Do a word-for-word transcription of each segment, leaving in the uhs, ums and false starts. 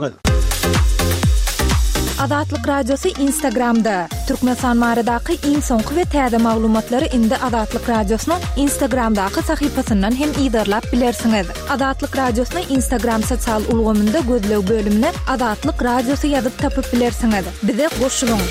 Azatlyk Radiosu Instagramda. Türkmenistan maradaky iň soňky we täze maglumatlary indi Azatlyk Radiosynyň Instagramdaky sahypasyndan hem ýa-da bilersiňiz. Azatlyk Radiosynyň Instagram sosial ulgamynda gözlew bölümine Azatlyk Radiosu ýazyp tapyp bilersiňiz. Bize goşulyň.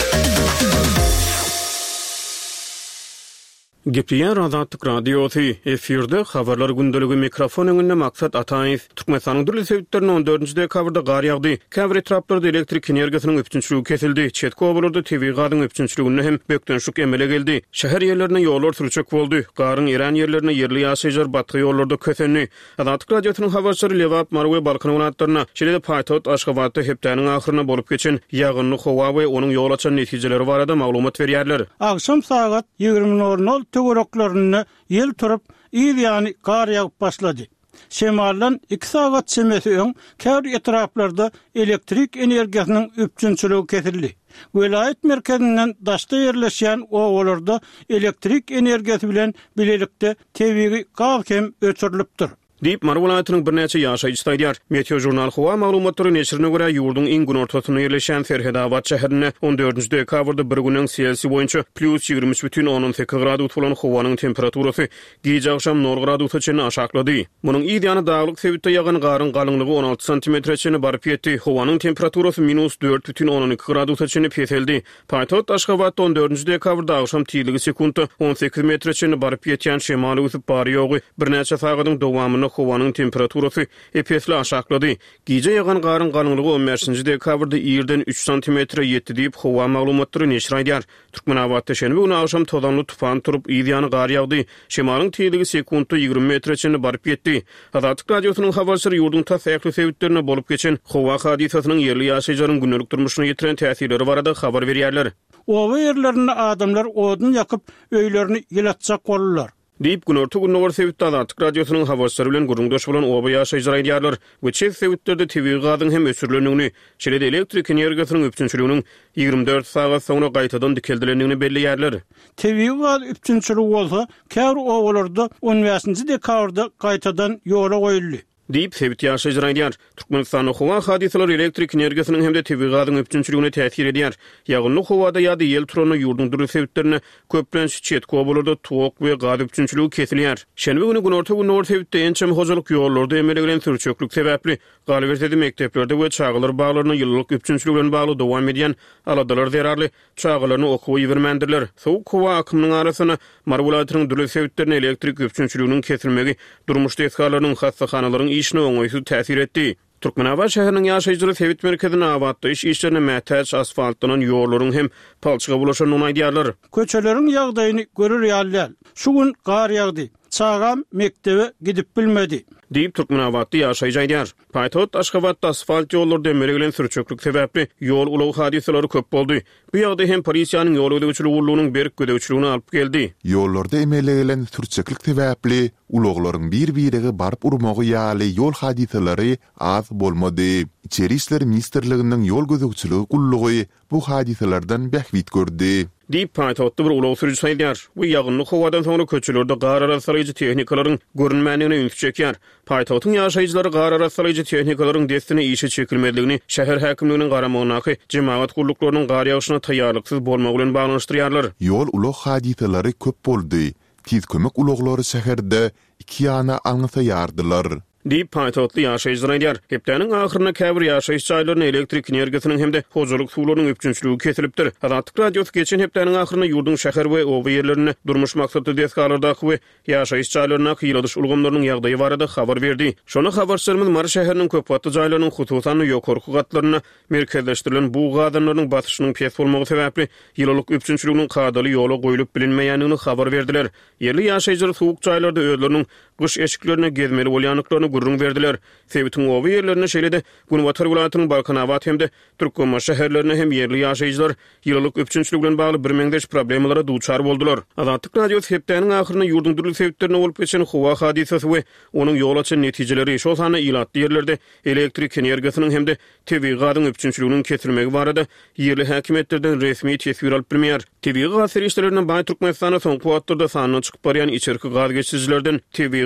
Gepleyen Azatlyk Radiosu efirde habarlar gündəligi mikrofon öňünde maksat Ataýew. Türkmenistanyň dürli sebäplerden on dördünji dekabrda gar ýagdy. Käbir etraplarda elektrik energiýasynyň öpçünçligi kesildi. Çetki obalarda T V gadyň öpçünçligine hem bökdenşik emele geldi. Şäher ýerlerine ýollar sürçek boldy. Garyň eran ýerlerine ýerli ýaşaýjylar batky ýollarda kösenli. Azatlyk Radiosynyň habarçylary Lewap Marwe Balkan welaýatlaryna şeýle paýtat Aşgabatda hepdäniň ahyryna bolup geçen ýagynly howa we onuň ýol açan netijeleri barada maglumat berýärler. Akşam saat ýigirme nol nol töwereklerini ýel turup ýa-ni gar ýagyp başlady. Şemaldan iki saat semesi öň käbir etraplarda elektrik energiýasynyň öpçünçiligi kesildi. Welaýat merkezinden daşda ýerleşýän owalarda elektrik energiýasy bilen bilelikde T V gaz hem öçürilipdir. Diýip Marw welaýatynyň bir näçe ýaşaýjy aýdýar. Meteo jurnal Howa maglumatlary neşrine görä ýurdun iň gün ortasyna ýerleşen Ferhedabad şäherine on dördünji dekabrda bir güniň Selsiýa boýunça plus ýigirme üç бүтүn onuň sekiz gradus bolan howanyň temperaturasy gece akşam nol gradusga çenli aşaklady. Munyň ýa-da daglyk sebäpde ýagan garyň galyňlygy on alty santimetre çenli baryp ýetdi. Howanyň temperaturasy minus dört бүтүn on iki gradusga çenli peseldi. Paýtat Aşgabatda on dördünji dekabrda akşam tiýligi sekundda on sekiz metre çenli baryp ýetýän şemaly üsüp barýogy bir näçe sagatyň dowamyny howanyň temperaturasy epesli aşaklady. Gece ýagan garyň galyňlygy on beşinji dekabrda ýerden üç santimetre ýetdi diýip howa maglumatlary neşr aýdýar. Türkmenawatda şenbe günü akşam todanly tufan turup ýa-da gar ýagdy. Şemalyň tiýligi sekundda ýigirme metre çenli baryp ýetdi. Azatlyk Radiosynyň habarçylary ýurdun täsirli sebäplerine bolup geçen howa hadisasynyň ýerli ýaşaýjylaryň günlük durmuşyna ýetiren täsirleri barada habar berýärler. Owa ýerlerinde adamlar odun ýakyp öýlerini ýelatjak bolurlar. Diýip günorta günler sebäpde Azatlyk Radiosynyň habarçylary bilen guruldaş bolan oba ýaşaýjylar aýdýarlar. Geçen sebäpleri T V gadyň hem ösürlenigini, şeýle elektrik energiýasynyň öpçünçiliginiň ýigirme dört sagat soňra gaýtadan dikeldilenigini belliýärler. T V gady öpçünçiligi bolsa, käbir owalarda on beşinji dekabrda gaýtadan ýola goýuldy. Diýip sebäp ýaşaýjylar aýdýar. Türkmenistanyň howa hadisalary elektrik energiýasynyň hem-de T V gadyň öpçünçiligine täsir edýär. Ýagynly howada ýa-da ýel turany ýurdun dürli sebäplerine köplenç çetki obalarda tuwak we gaz öpçünçiligi kesilýär. Şenbe günü günorta günler sebäpde ençem hojalyk ýollarda emele gelen sürçöklük sebäpli Galbertede mekteplerde we çağlar baglaryna ýyllyk öpçünçiligi bilen bagly dowam edýän aladalar zerarly çağlaryny okuwy bermendirler. Sowuk howa akymynyň arasyna Marw welaýatynyň dürli sebäplerine elektrik öpçünçiliginiň kesilmegi durmuşda eskalarynyň hassahanalyryň işine oňaýsy täsir etdi. Türkmenawat şäheriniň ýaşaýjylary sebit merkezine awatda iş işlerine mätäç asfaltlanan ýollaryň hem palçyga bulaşanyny aýdýarlar. Köçeleriň ýagdaýyny görür ýalylar. Şu gün gar ýagdy. Çağam mektebe gidip bilmedi. Diýip Türkmenawatda ýaşaýjy aýdýar. Paýtat Aşgabatda asfalt ýollarda emele gelen sürçöklük sebäpli ýol ulaw hadisalary köp boldy. Bu ýagdaý hem polisiýanyň ýol ödegçiligi urlugynyň berk gödegçiligine alyp geldi. Ýollarda emele gelen sürçöklük sebäpli ulaglaryň bir-birige baryp urmagy ýaly ýol hadisalary az bolmady. İçeri işler ministrliginiň ýol gödegçiligi gullugy bu hadisalardan behwit gördü. Diýip paýtatda bir ulaw sürüji saýdýar. Bu ýagynly howadan soňra köçelerde gar arasalyjy tehnikalaryň görünmänligine üns çekýär. Paýtatyň ýaşaýjylary gar arasalyjy tehnikalaryň destine işe çekilmediligini şäher häkimliginiň garamagyna jemaat guruluklarynyň gar ýagyşyna taýýarlyksyz bolmagy bilen baglanşdyrýarlar. Ýol ulaw hadisalary köp boldy. Tiz kömek ulaglary şäherde iki ýana aňysa ýardylar. Diýip paýtatly ýaşaýjylar aýdýar. Hepdäniň ahyryna käbir ýaşaýyş çaýlaryny elektrik energiýasynyň hem-de hojalyk suwlarynyň öpçünçiligi kesilipdir. Azatlyk Radiosu geçen hepdäniň ahyryna ýurdun şäher we oba ýerlerini durmuş maksatda deskalardaky we ýaşaýyş çaýlaryna hyýladyş ulgamlarynyň ýagdaýy barada habar berdi. Şonu habarçylarymyz Mary şäheriniň köp wagtly jaýlarynyň hususan ýokarky gatlaryna merkezleşdirilen bu gadanlaryň batyşynyň pes bolmagy sebäpli ýylyk öpçünçiliginiň kadaly ýola goýulyp bilinmeýänligini habar berdiler. Ýerli ýaşaýjylar suwuk jaýlarda özleriniň gyş eşiklerine gezmeli bolýanlyklaryny gurrun berdiler. Sebäptiň oba ýerlerine şeýle-de Günwatar welaýatynyň Balkanawat hem-de Türkmenma şäherlerine hem ýerli ýaşaýjylar ýylyk öpçünçilik bilen bagly bir meňdeş problemlara duçar boldular. Azatlyk Radiosu hepdäniň ahyryna ýurdun dürli sebäplerine bolup geçen howa hadisasy we onuň ýol açan netijeleri şol sany ilatly ýerlerde elektrik energiýasynyň hem-de T V gadyň öpçünçiliginiň kesilmegi barada ýerli häkimetlerden resmi tesbir alyp bilmeýär. T V gaz serişlerinden baý Türkmenistana soňky wagtlarda sanyny çykyp barýan içerki gaz geçirjilerden T V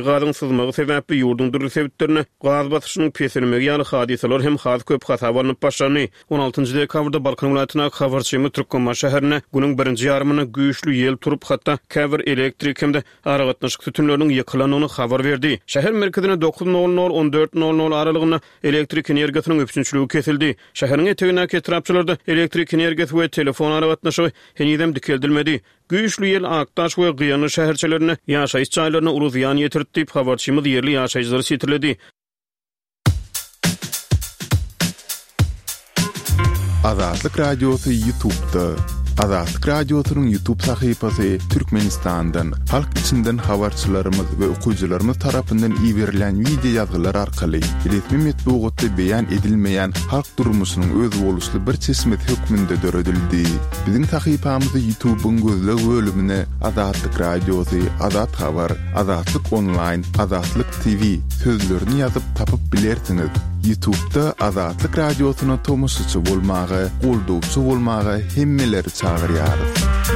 gazyň sızmagy sebäpli ýurdun dürli sebäplerini gaz basyşynyň pesenmegi ýaly hadiseler hem has köp hata bolanyp başlany. on altynjy dekabrda Balkan welatyna habarçymy Türkmenbaş şäherine günüň birinji ýarymyny güýçlü ýel turup hatda käbir elektrik hemde aragatnaşyk tütünleriniň ýykylanyny habar berdi. Şäher merkezine dokuz nol nol on dört nol nol aralygyna elektrik energiýasynyň üçinçiligi kesildi. Şäheriň etegine etrapçylarda elektrik energiýasy we telefon aragatnaşygy henüzem dikeldilmedi. Güýçlü ýel Aktaş we Gyýany şäherçilerine ýaşaýyş çaýlaryna uly ziýan ýetirdi diýip habarçymyz ýerli ýaşaýjylary sitirledi. Azatlyk Radiosu YouTube'da. Azatlyk Radiosu'nun YouTube sahypasy Türkmenistan'dan, halk içinden habarçylarymyz we okuwçylarymyz tarapyndan iýerilen video ýazgylar arkaly resmi metbuatda beýan edilmeýän halk durmuşynyň öz boluşly bir çeşmet hökmünde döredildi. Biziň sahypamyzy YouTube'un gözleg bölümine Azatlyk Radiosu, Azat Habar, Azatlyk Online, Azatlyk T V sözlerini ýazyp tapyp bilersiňiz. YouTube'da Azatlyk Radiosu'na tomusçy bolmagy, goldowçy bolmagy hemmeleri çağırýarys.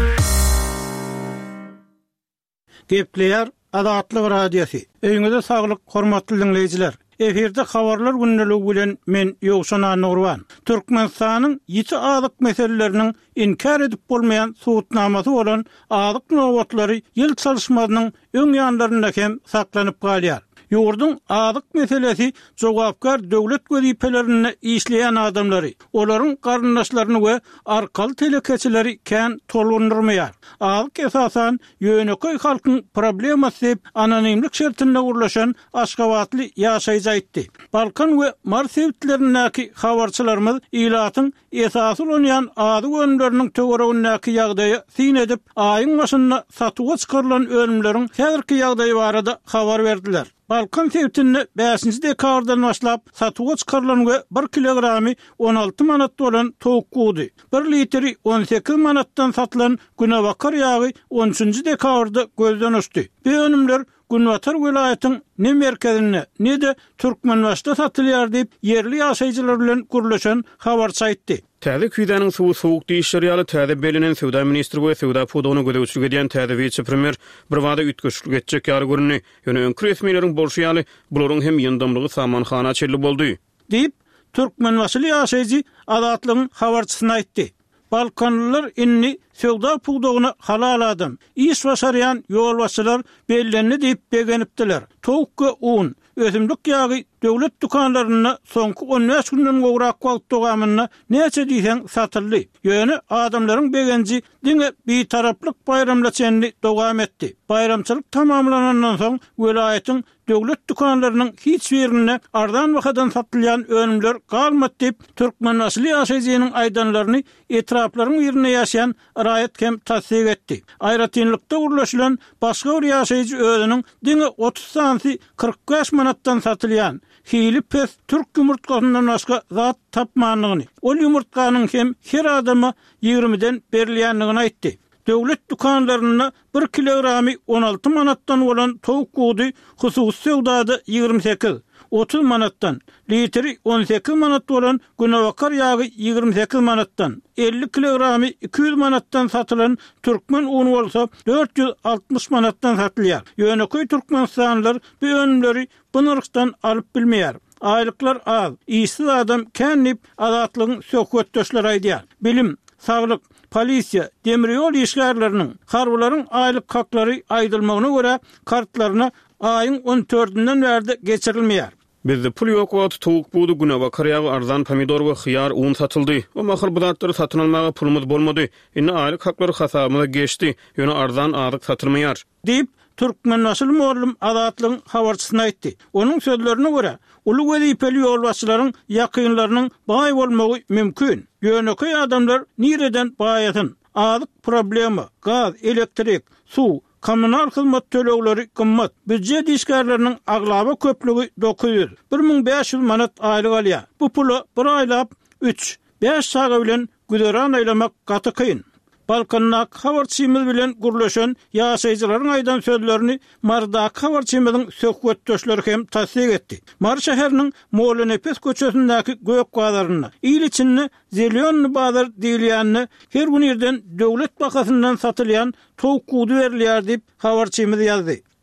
Gepleýär Azatlyk Radiosu. Öňüňizde saglyk, hormatly dinleýijiler. Eferde habarlar günneligi bilen men Ýogşan Nurwan. Türkmenistanyň ýeti azyk meseleleriniň inkar edip bolmaýan suwutnamasy bolan azyk nowatlary ýyl çalışmasynyň öň ýanlarynda hem saklanyp galýar. Ýurdun azyk meselesi jogapkar döwlet gözipelerini işleýän adamlary, olaryň garyndaşlaryny we arkaly telekeçileri kän tolundurmaýar. Azyk esasan ýöneköy halkyň problemasy diýip anonimlik şertinde gurlaşan Aşgabatly ýaşaýjy aýtdy. Balkan we Mars sebäplerindäki habarçylarymyz ilatyň esasy bolan azyk önümleriniň töweregindäki ýagdaýy sin edip aýyň başynda satyga çykarylan önümleriň häzirki ýagdaýy barada habar berdiler. Balkan sebäpini beşinji dekabrdan başlap satyga çykarylan we bir kilogramy on alty manat bolan towuk gudy, bir litri on sekiz manatdan satylan günewakar ýagy on üçinji dekabrda gözden uçdy. Bu önümler Günwatar welaýatynyň ne merkezinde, ne de Türkmenbaşda satylýar diýip ýerli ýaşaýjylar bilen gurlaşan habarçy aýtdy. Täze küýdäniň suwy sowuk diýişleri ýaly täze belinen Sowda ministri we Sowda puduny gödäwçilik edýän täze vice-premier bir wada ütgeçlik etjek ýaly görünýär. Ýöne öňkü resmiýetiň bolşy ýaly bularyň hem ýyndamlygy samanhana çelli boldy diýip Türkmenbaşly ýaşaýjy Azatlygyň habarçysyna aýtdy. Balkanlılar inni Sowda pudugyny halal adam, iş başaryan ýolbaşçylar bellenli diýip begenipdiler. Towukka un, ösümlik ýagy döwlet dukanlaryna soňky on beş günden gowrak wagt dogamyna näçe diýsen satyldy. Ýöne adamlaryň begenji diňe bir taraplyk bayramlaçandy dogam etdi. Bayramçylyk tamamlanandan soň welaýatyň döwlet dukanlarynyň hiç birine ardan wagtdan satylýan önümler galmady diýip Türkmenbaşly ýaşaýjynyň aýdanlaryny etraplaryň ýerine ýaşaýan raýat hem tasdik etdi. Aýratynlykda gurlaşylan başga bir ýaşaýjy özüniň diňe otuz sansy kırk beş manatdan satylýan hili pes Türk ýumurtkasyndan başga zat tapmanlygyny, ol ýumurtkanyň hem her adama ýigrimiden berilýänligini aýtdy. Döwlet dukanlaryna bir kilogramy on alty manatdan bolan towuk gudy hususy sowdada ýigrim sekiz otuz manatdan, litri on sekiz manat bolan günewakar ýagy ýigrim sekiz manatdan, elli kilogramy iki yüz manatdan satylan türkmen unu bolsa dört yüz altmış manatdan satylýar. Ýöneköy türkmenistanlylar bu önümleri bu narxdan alyp bilmeýär. Aýlyklar az, işsiz adam känip azatlygyň söhbetdeşleri aýdýar. Bilim, saglyk, polisiýa, demir ýol işgärleriniň, harbularyň aýlyk haklary aýdylmagyna görä kartlaryna aýyň on dördünden bärde geçirilmeýär. Bizde pul ýok wagt towuk budy günewakar ýagy arzan pomidor we hyýar un satyldy. O mahal budatlary satyn almaga pulumyz bolmady. Indi aýlyk haklary hasabymyza geçdi. Ýöne arzan azyk satylmaýar diýip Türkmenbaşly muallim Azatlygyň habarçysyna aýtdy. Onuň sözlerine görä, uly wezipeli ýolbaşçylaryň ýakynlarynyň baý bolmagy mümkin. Ýöneköy adamlar nireden baýatyn? Azyk problema, gaz, elektrik, suw, kommunal hyzmat tölegleri gymmat. Büdjet işgärleriniň aglaba köplügi dokuz yüz, bir ming beş yüz manat aýlyk alýar. Bu pulu bir aýlap üç beş saga bilen güderan aýlamak gaty kyn. Balkannak habarçymyz bilen gurlaşan ýaşaýjylaryň aýdan sözlerini Mardak habarçymyzyň söhbetdeşleri hem tasdik etdi. Mar şäheriniň Molenepes köçesindäki gök gazaryna, ýyl Zelyon bazar diýilýänini her gün ýerden döwlet bakasyndan satylýan towuk gudy berilýär diýip habarçymyz ýazdy.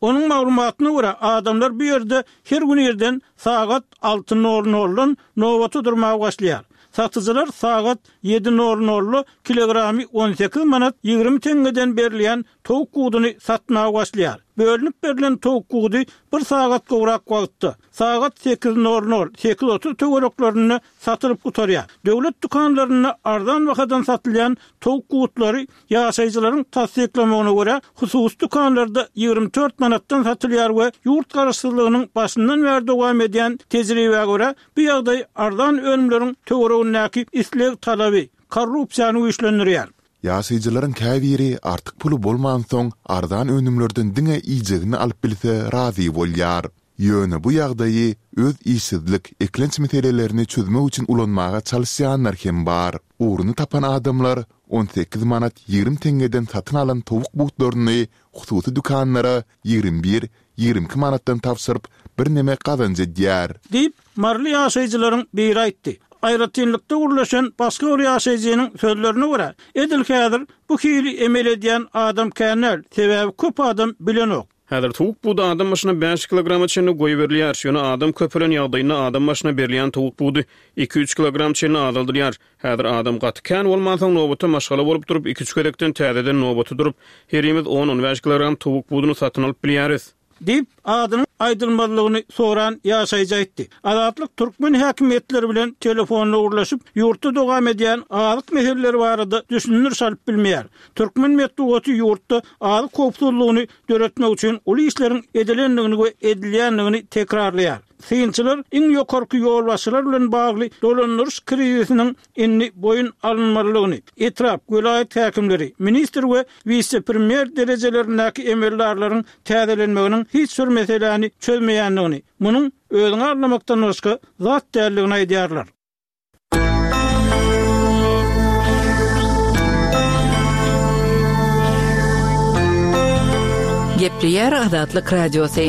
Onun maglumatyna görä adamlar bu ýerde her gün ýerden sagat altı nol noldan nowata durmagy başlaýar. Satıcılar sagat yedi nol nol kilogramy on sekiz manat ýygrimi teňgeden berilýän towuk gudyny satmagy başlaýar. Bölünip berilen towuk gudy bir sagat gowrak wagtda sagat sekiz nol nol sekiz otuz töwereklaryny satılıp gutarýar. Döwlet dukanlaryna ardan wakadan satylýan towuk gudlary ýaşaýjylaryň tasdiklamagyna görä husus dukanlarda ýygrimi dört manatdan satylýar we ýurt garaşsyzlygynyň başyndan bäri dowam edýän tejribäge görä bu ýagdaý ardan önümleriň töweregindäki isleg talaby korrupsiýany güýçlendirýär. Ýaşaýjylaryň käbiri artyk pulu bolman soň ardan önümlerden diňe iýjegini alyp bilse razy bolýar. Ýöne bu ýagdaýy öz işsizlik, eklenç meselelerini çözmek üçin ulanmaga çalışýanlar hem bar. Uğrunu tapan adamlar on sekiz manat ýygrimi teňgeden satyn alan towuk butlaryny hususy dukanlara ýygrimi bir ýygrimi iki manatdan tapşyryp bir neme kazanç edýär. Diýip marly ýaşaýjylaryň biri aýtdy. Aýratynlykda gurlaşan başga bir ýaşaýjynyň sözlerine görä, edil häzir bu hili emel edýän adam känel, sebäbi köp adam bilenok. Häzir towuk budy adam başyna beş kilogram içinde goýup berilýär. Şonu adam köpülen ýagdaýynda adam başyna berilýän towuk budy iki üç kilogram içinde aldyrýar. Häzir adam gaty kän bolmansaň nowbata maşgala bolup durup iki üç gerekden täzeden nowbata durup herimiz on on beş kilogram towuk budyny satyn alyp bilýäris. Dip adynyň aýdylmalygyny soran ýaşaýjy aýtdy. Adatlyk türkmen häkimetleri bilen telefonla urlaşyp ýurtda dowam edýän azyk meseleleri barada düşünür salyp bilmeýär. Türkmen medeniýeti ýurtda azyk kopsuzlygyny döretmek üçin uly işleriň edilendigini we edilýändigini tekrarlaýar. Synçylar iň ýokarky ýol başylar bilen bagly dolanýaryş krizisiniň enni boyun alınmalygyny, etrap welaýat häkimleri, minister we vice-premier derejelerindäki emellerleriň täzelenmeginiň hiç bir meseleni çözmeýändigini, munyň özüňi anlamakdan başga zat däldigini aýdýarlar. Gepleýär Azatlyk radiosu.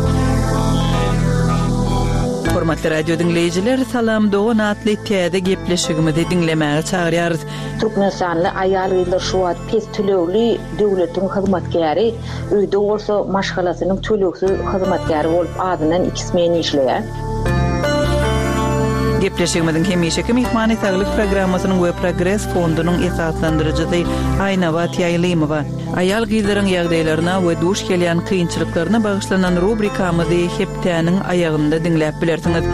Hormatly radio dinleyijiler, salam dogan atly täze gepleşigimizi dinlemäge çagyrýarys. Türkmenistanyň aýalgylar şu wagt pes tölegli döwletiň hyzmatkäri, öýde bolsa maşgalasynyň töleksiz hyzmatkäri bolup adyndan ikismeni işleýär. Gepleşigimizin hemişeki mihmany saglyk programmasynyň we Progress fondunyň esaslandyrjysy Aýnabat Ýaýlymowa aýal gyzlaryň ýagdaýlaryna we duş gelýän kynçylyklaryna bagyşlanan rubrikamyzy hepdäniň aýagynda dinläp bilersiňiz.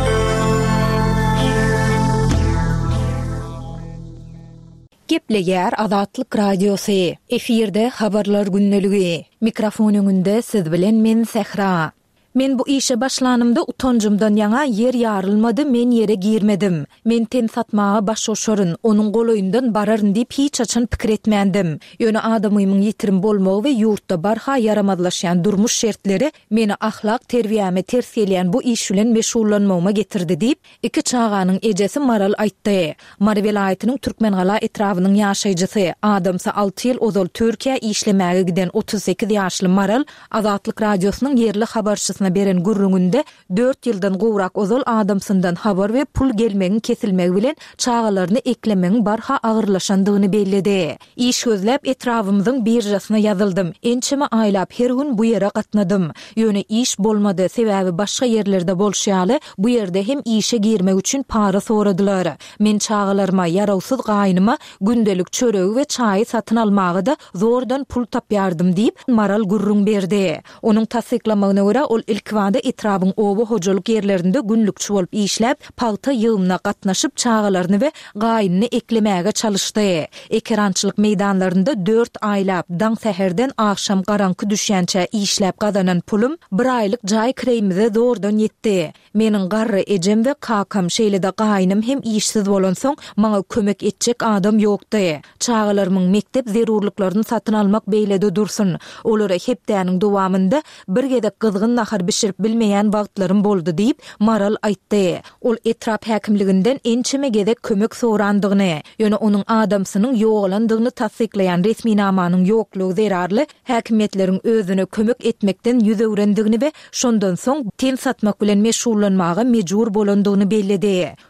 Gepleýär Azatlyk radiosu. Efirde habarlar günneligi. Mikrofon öňünde siz bilen men Sehra. Men bu işe başlanymda utancymdan ýaňa yer ýarylmady, men ýere girmedim. Men ten satmaga başoşaryn, onuň goloýundan bararyn diýip hiç açan pikir etmendim. Ýöne adamymyň ýitirim bolmagy we ýurtda barha yaramadlaşýan durmuş şertleri meni ahlak terbiýäme ters gelýän bu iş bilen meşgullanmagma getirdi diýip iki çağanyň ejesi Maral aýtdy. Mar welaýatynyň Türkmengala etrawynyň ýaşaýjysy, adamsa altı ýyl ozal Türkiýe işlemäge giden otuz sekiz ýaşly Maral Azatlyk radiosynyň yerli habarçysy beren gurrüňünde dört ýyldan gowrak ozal adamsyndan habar we pul gelmegi kesilmegi bilen çağalaryny eklemegiň barha agyrlaşandygyny belledi. İş gözläp etrawymyzyň birjasyna ýazyldym. Ençeme aýlap her gün bu ýere gatnadym. Ýöne iş bolmady, sebäbi başga ýerlerde bolşýaly, bu ýerde hem işe girmek üçin para soradylar. Men çağalaryma ýarawsyz gaýnyma gündelik çöregi we çaý satyn almagy da zordan pul tapýardım diýip Maral gurrüň berdi. Onuň tasdiklamagyna görä ol ilkwada etrawyň oba hojalyk ýerlerinde günlükçi bolup işläp, paýta ýygyna gatnaşyp çağalaryny we gaýnyny eklemäge çalışdy. Ekrançylyk meýdanlarynda dört aýlap daň säherden akşam garanky düşýänçe işläp gazanan pulum bir aýlyk jaý kiremize zordan ýetdi. Meniň garry ejem we kakam şeýlede gaýnym hem işsiz bolan soň maňa kömek etjek adam ýokdy. Çağalarymyň mektep zerurlyklaryny satyn almak beýlede dursun. Olara hepdäniň dowamynda bir gedek gyzgyn nahar bişirip bilmeýän wagtlarym boldy diýip Maral aýtdy. Ol etrap häkimliginden ençeme gedek kömek sorandygyny, ýöne onuň adamsynyň ýoglandygyny tasdiklaýan resmi namanyň ýoklugy zerarly, häkimetleriň özüne kömek etmekden ýüz öwrendigini we şondan soň ten satmak bilen meşgullanmaga mejbur bolandygyny belledi.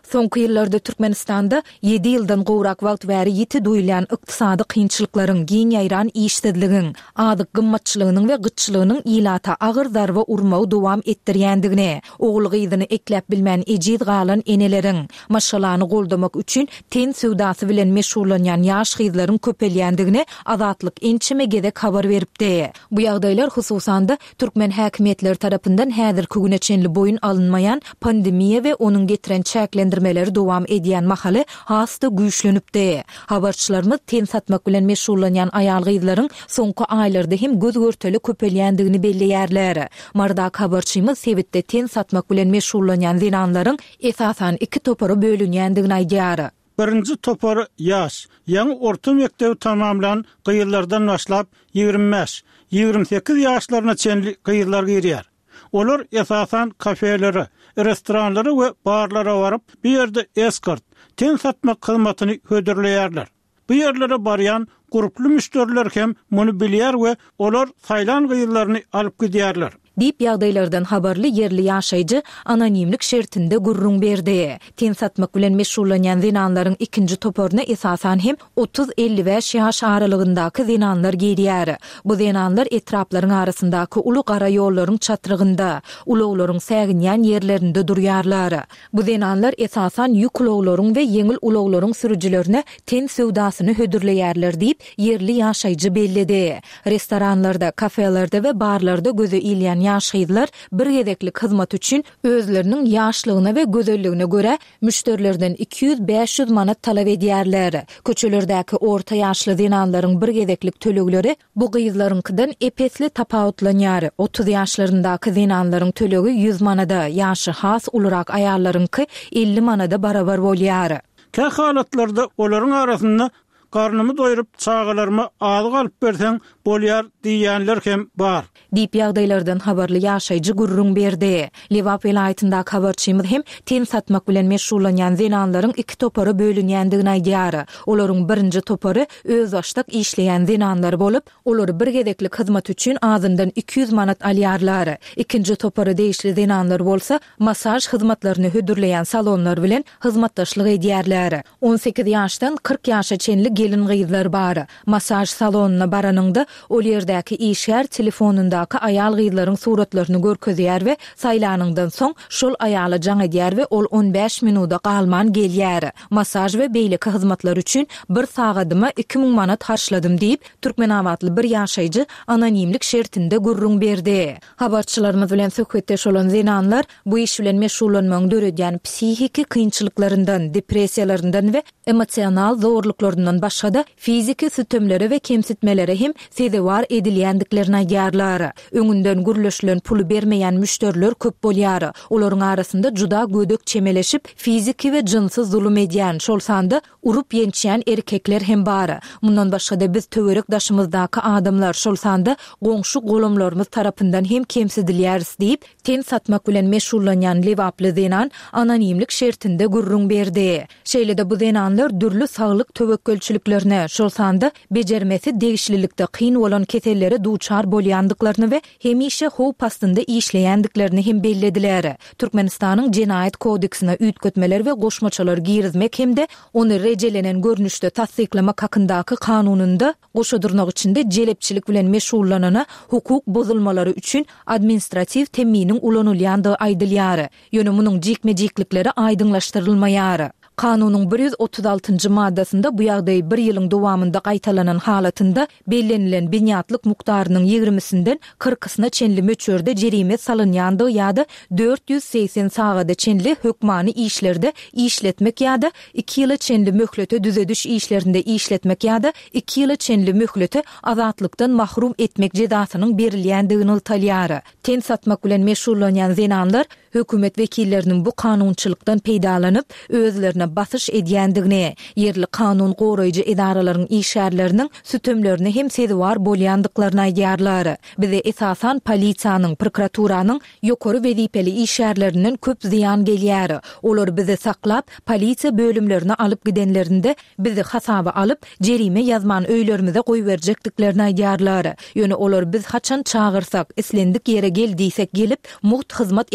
Soňky ýyllarda Türkmenistanda yedi ýyldan gowrak wagt bäri ýiti duýulan ykdysady kynçylyklaryň, giň ýaýran işsizligiň, adyk gymmatçylygynyň we gyççylygynyň ýylata agyr darba urmagy dowam etdirýändigine, ogul gyzyny eklep bilmän ejid galan eneleriň maşgalany goldamak üçin ten sowdasy bilen meşgullanýan ýaş gyzlaryň köpelýändigine Azatlyk ençime gedek habar beripdi. Bu ýagdaýlar hususanda türkmen häkimetleri tarapyndan häzirki güne çenli boyun alınmayan pandemiýa we onuň getiren çäklendirmeleri dowam edýän mahaly hasta güýçlenipdi. Habarçylarymyz ten satmak bilen meşgullanýan aýal gyzlaryň soňky aýlarda hem göz görteli köpelýändigini belleýärler. Marda habarçymyz sebitde ten satmak bilen meşgullanýan zinanlaryň esasan iki topara bölünýändigini aýdýar. Birinci topary ýaş, ýaňy orta mektebi tamamlan gyýylardan başlap ýygrimi beş ýygrimi sekiz ýaşlaryna çenli gyýylar girýär. Olar esasan kafeleri, restoranları we barlara baryp bir ýerde eskort, ten satmak hyzmatyny hödürleýärler. Bu ýerlere barýan gruply müşteriler hem muny bilýär we olar saýlan gyýylaryny alyp gidýärler. Dip ýagdaýlardan habarly yerli ýaşaýjy anonimlik şertinde gurrun berdi. Ten satmak bilen meşgullanýan zinanlaryň ikinji toparyna esasan hem otuz elli beş ýaş aralygyndaky zinanlar girýär. Bu zinanlar etraplaryň arasyndaky uly gara ýollaryň çatyrygynda, ulaglaryň säginýän ýerlerinde durýarlar. Bu zinanlar esasan ýük ulaglaryň we ýeňil ulaglaryň sürüjilerine ten sowdasyny hödürleýärler diýip yerli ýaşaýjy belledi. Restoranlarda, kafelerde we barlarda göze ilýän ýaş gyzlar bir gedeklik hyzmat üçin özleriniň ýaşlygyna we gözelligine göre müşterilerden iki yüz beş yüz manat talap edýärler. Köçelerdäki orta ýaşly zinanlaryň bir gedeklik tölegleri bu gyzlaryňkydan epesli tapawutlanýar. otuz ýaşlaryndaky zinanlaryň tölegi yüz manada, ýaşy has ulurak aýallaryňky elli manada barabar bolýar. Kä halatlarda olaryň arasynda karnımı doyurup çağalarıma alık alıp bersen bolýar diýenler hem bar. Dip ýagdaýlardan habarly ýaşaýjy gurrun berdi. Lewap welaýatyndaky habarçymyz hem ten satmak bilen meşgullanýan zinanlaryň iki topary bölünýändigini aýdýar. Olaryň birinji topary öz başlyk işleýän zinanlar bolup, olar bir gedeklik hyzmat üçin azyndan iki yüz manat alýarlar. İkinji topary değişli zinanlar bolsa, masaj hyzmatlaryny hödürleýän salonlar bilen hyzmatdaşlyk edýärler. on sekiz ýaşdan kırk ýaşa çenli gelin gyzlar bar. Masaj salonuna baranynda ol ýerdäki işgär telefonundaky aýal gyzlaryň suratlaryny görkezýär we saýlanyňdan soň şol aýala jaň edýär we ol on beş minuta galman gelýär. Masaj we beýleki hyzmatlar üçin bir sagadyma iki ming manat harçladym diýip Türkmenawatly bir ýaşaýjy anonimlik şertinde gurrun berdi. Habarçylarymyz bilen söhbetdeş bolan zinanlar bu iş bilen meşgullanmagyň döredýän psihiki kynçylyklaryndan, depressiýalaryndan we emosional zorluklaryndan başga da fiziki sütömleri we kemsitmeleri hem sezewar edilýändiklerini aýdýarlar. Öňünden gürleşilen pul bermeýän müşteriler köp bolýar. Olaryň arasynda juda gödök çemeleşip fiziki we jinsy zulum edýän, şol sanda urup ýençýän erkekler hem bar. Mundan başga da biz töwerek daşymyzdaky adamlar şol sanda goňşu golamlarymyz tarapyndan hem kemsidilýäris diýip ten satmak bilen meşgullanýan lewaply zinan anonimlik şertinde gurrun berdi. Şeýle-de bu zinanlar dürli saglyk töwekkülçiliklerine şol sanda bejermesi degişlilikde kyn bolan kesellere duçar bolýandyklaryny we hemişe howp astynda işleýändiklerini hem bellediler. Türkmenistanyň Jenaýat kodeksine üýtgetmeler we goşmaçalar girizmek hemde ony rejelenen görnüşde tasdiklamak hakyndaky kanununda goşadyrnak içinde jelepçilik bilen meşgullanana hukuk bozulmalary üçin administrativ teminiň ulanylýandygy aýdylýar. Ýöne munyň jikme-jiklikleri aýdyňlaşdyrylmaýar. Kanunyň bir yüz otuz altyncy maddasynda bu ýagdaý bir ýylyň dowamında gaýtalanan halatynda bellenilen binýatlyk mukdarynyň ýigrimisinden kırksyna çenli möçörde jerime salynýandygy ýa-da dört yüz seksen sagada çenli hökmany işlerde işletmek ýa-da iki ýyla çenli möhlete düzediş işlerinde işletmek ýa-da iki ýyla çenli möhlete azatlykdan mahrum etmek jezasynyň berilýändigini yltalýar. Ten satmak bilen meşgullanýan zinanlar hökümet wekilleriniň bu kanunçylykdan peýdalanyp özlerine basyş edýändigini, yerli kanun goraýjy edaralaryň işgärleriniň sütömlerini hem sezewar bolýandyklaryny aýdýarlar. Bize esasan polisiýanyň, prokuraturanyň ýokary wezipeli işgärlerinden köp ziýan gelýär. Olar bizi saklap, polisiýa bölümlerine alyp gidenlerinde bizi hasaba alyp, jerime ýazman öýlerimize goýup berjekdiklerini aýdýarlar. Ýöne olar biz haçan çağırsak, islendik ýere geldiysek gelip muht hyzmat etmeli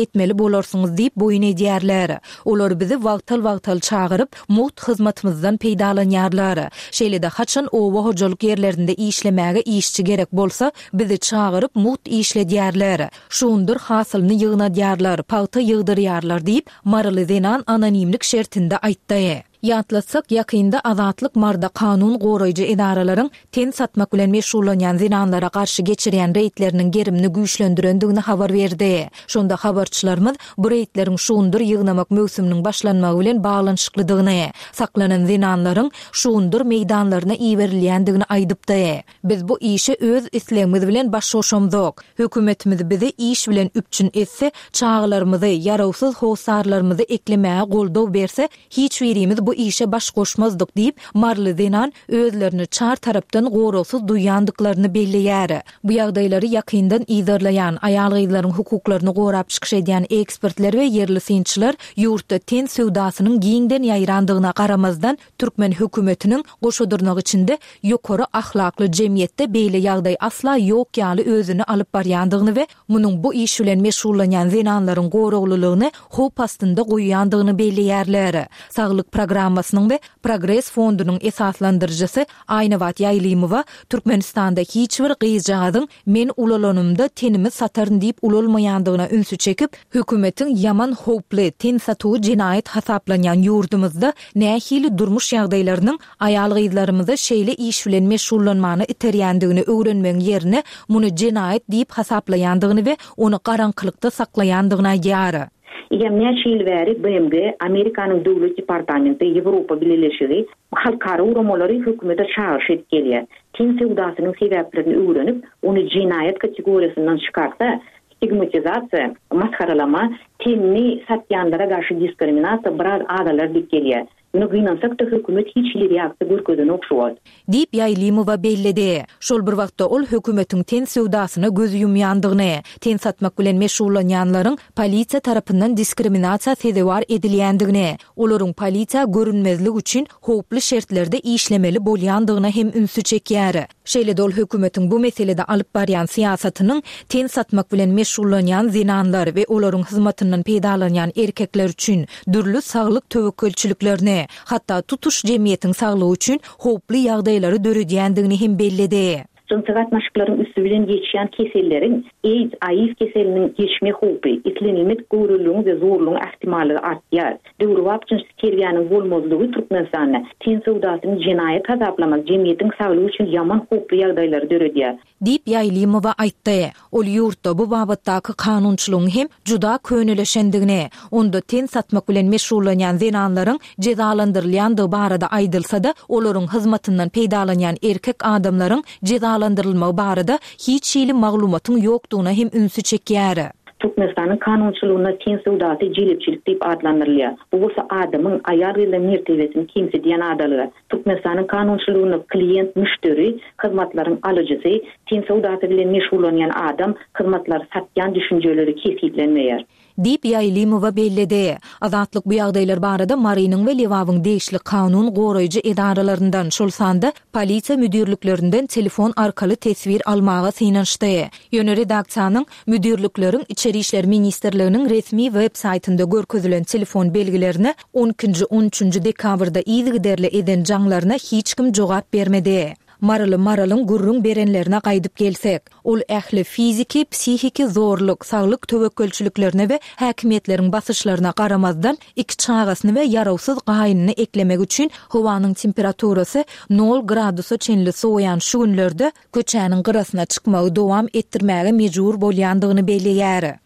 bolarsyňyz diýip boyun edýärler. Olar bizi wagtal-wagtal çagyryp muht hyzmatymyzdan peýdalanýarlar. Şeýle-de haçan owa hojalyk ýerlerinde işlemäge işçi gerek bolsa, bizi çagyryp muht işledýärler. Şundur hasylyny ýygnadýarlar, paýta ýygdyrýarlar diýip Maraly denan anonimlik şertinde aýtdy. Ýatlatsak ýakynda azatlyk marda kanun goraýjy edaralaryň ten satmak bilen meşgullanýan zinanlara garşy geçirýän reýtleriniň gerimini güýçlendirendigini habar berdi. Şonda habarçylarymyz bu reýtlerin şuundur ýygnamak möwsüminiň başlanmagy bilen baglanşyklydygyny, saklanan zinanlaryň şuundur meýdanlaryna iberilýändigini aýdypdy. Biz bu işe öz islegimiz bilen başlaşamdyk. Hökümetimiz bizi iş bilen üpçün etse, çağlarymyzy, yarawsyz howsarlarymyzy eklemäge goldaw berse, hiç birimiz bu işe baş koşmazdyk diýip Maraly denan özlerini çar tarapdan gorosuz duýandyklaryny belleýär. Bu ýagdaýlary ýakyndan izarlayan aýal gyzlaryň hukuklaryny gorap çykyş edýän ekspertler we yerli synçylar ýurtda ten sewdasynyň giňden ýaýrandygyna garamazdan Türkmen hökümetiniň goşudurnagy içinde ýokary ahlakly jemgyýetde beýle ýagdaý asla ýok ýaly özüni alyp barýandygyny we munyň bu iş bilen meşgullanýan zinanlaryň goraglylygyny hop astynda goýýandygyny belleýärler. Saglyk programmasynyň we Progress fondunyň esaslandyrjysy Aynawat Ýaýlymowa Türkmenistanda hiç bir gyzjagyň men ulalanymda tenimi sataryn diýip ulalmaýandygyna ünsü çekip, hökümetiň yaman hoply ten satuwy jinaýat hasaplanýan ýurdumyzda nähili durmuş ýagdaýlarynyň aýal gyzlarymyza şeýle iş bilen meşgullanmany iterýändigini öwrenmeň ýerine muny jinaýat diýip hasaplaýandygyny we ony garaňkylykda saklaýandygyna aýdýar. Ýa-ni ýyl bäri B M G, Amerikanyň Döwlet Departamenti, Ýewropa Birleşigi halkara uramolary hökümete çağırş edip gelýär. Ten sewdasynyň sebäplerini öwrenip, ony jinaýat kategoriýasyndan çykarsa, stigmatizasiýa, maskaralama, tenni satýanlara garşy diskriminasiýa bir adalar diýip gelýär. Bunu gynansak da hökümet hiç reaksiýa görkezden okşuwat. Diýip Ýaýlymowa belledi. Şol bir wagtda ol hökümetiň ten sewdasyna göz ýumýandygyny, ten satmak bilen meşgullanýanlaryň polisiýa tarapyndan diskriminasiýa sebäwar edilýändigini, olaryň polisiýa görünmezlik üçin hoply şertlerde işlemeli bolýandygyna hem ünsü çekýär. Şeýle-de ol hökümetiň bu meselede alyp barýan siýasatynyň ten satmak bilen meşgullanýan zinanlar we olaryň hyzmatyndan peýdalanýan erkekler üçin dürli saglyk töwekelçiliklerini, hatta tutuş jemgyýetiň saglygy üçin hoply ýagdaýlary döredýändigini hem belledi. Cinsiyet maşıkların üstü bilen geçýän kesellerin AIDS, AIDS keselinin geçme hopy, islenilmek gurulluğu ve zorluğun ihtimali artýar. Döwrüwap üçin terbiýanyň bolmazlygy Türkmenistanda ten sewdasyny jinaýat hasaplamak jemgyýetiň saglygy üçin ýaman hoply ýagdaýlary döredýär. Diýip Ýaýlymowa aýtdy. Ol ýurtda bu babatdaky kanunçylygyň hem juda köňeleşendigini, onda ten satmak bilen meşgullanýan zinanlaryň jezalandyrylýandygy barada aýdylsa-da, olaryň hyzmatyndan peýdalanýan erkek adamlaryň cezalandyrylmagy barada hiç ýyly maglumatyň ýokdugyna hem ünsü çekýär. Türkmenistanyň kanunçylygyna ten sewdasy jilepçilik diýip adlandyrylýar. Bu bolsa adamyň aýal bilen mertebesini kimsedýän adalygy. Türkmenistanyň kanunçylygyna klient, müşteri, hyzmatlaryň alyjysy, ten sewdasy bilen meşgullanýan adam hyzmatlar satýan düşünjeleri kesiplenmeýär. Diýip Ýaýlymowa belledi. Azatlyk bu ýagdaýlar barada Marynyň we Lewawyň deýişli kanun goraýjy edaralarynyň şol sanda polisiýa müdirliklerinden telefon arkaly tesbir almaga synanşdy. Ýöne redaksiýanyň müdirlikleriň İçeri işler Ministrliginiň resmi web saýtynda görkezilen telefon belgilerini on ikinji on üçünji dekabrda ýygyderle eden jaňlaryna hiç kim jogap bermedi. Maraly Maralyň gurrun berenlerine gaýdyp gelsek, ol ähli fiziki, psihiki zorluk, saglyk töwekelçiliklerine we häkimetleriň basyşlaryna garamazdan iki çağasyny we yarawsyz gaýynyny eklemek üçin howanyň temperaturasy nol gradusa çenli soýan şu günlerde köçäniň gyrasyna çykmagy dowam etdirmäge mejbur bolýandygyny belleýär.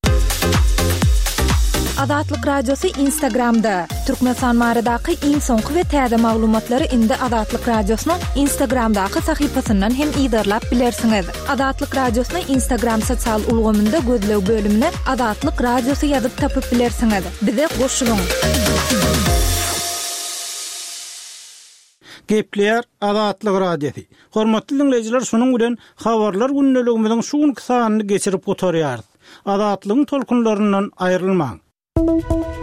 Azatlyk Radiosu Instagramda. Türkmenistan maradaky iň soňky we täze maglumatlary indi Azatlyk Radiosynyň Instagramdaky sahypasyndan hem ýydarlap bilersiňiz. Azatlyk Radiosyny Instagram sosial ulgamynda gözlew bölümine Azatlyk Radiosu ýazyp tapyp bilersiňiz. Bize goşulyň. Gepler Azatlyk Radiosu. Hormatly dinleyijiler, şonuň bilen habarlar günneligimiziň şu günki sanyny geçirip oturýar. Azatlygyň tolkunlaryndan aýrylmaň.